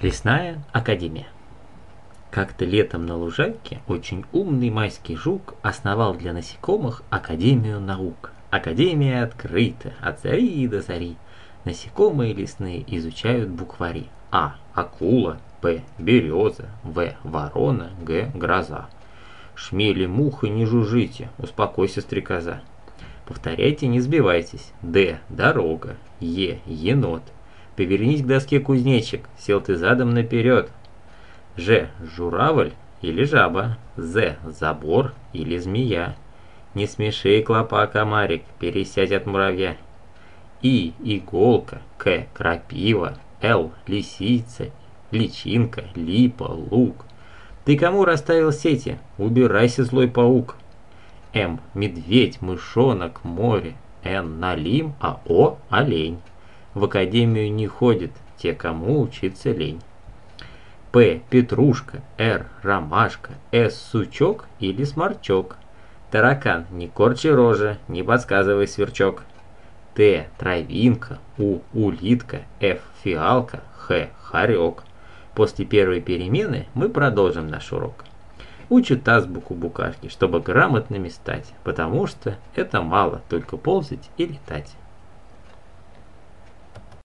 Лесная академия. Как-то летом на лужайке очень умный майский жук основал для насекомых Академию наук. Академия открыта от зари до зари. Насекомые лесные изучают буквари. А. Акула. П. Береза. В. Ворона. Г. Гроза. Шмели, мухи, не жужжите, успокойся, стрекоза. Повторяйте, не сбивайтесь. Д. Дорога. Е. Енот. Повернись к доске, кузнечик, сел ты задом наперед. Ж. Журавль или жаба. З. Забор или змея. Не смеши, клопа, комарик, пересядь от муравья. И. Иголка. К. Крапива. Л. Лисица. Личинка. Липа. Лук. Ты кому расставил сети? Убирайся, злой паук. М. Медведь, мышонок, море. Н. Налим, а О. Олень. В академию не ходят те, кому учиться лень. П. Петрушка. Р. Ромашка. С. Сучок или сморчок. Таракан, не корчи рожи, не подсказывай, сверчок. Т. Травинка. У. Улитка. Ф. Фиалка. Х. Хорек. После первой перемены мы продолжим наш урок. Учат азбуку букашки, чтобы грамотными стать, потому что это мало только ползать и летать.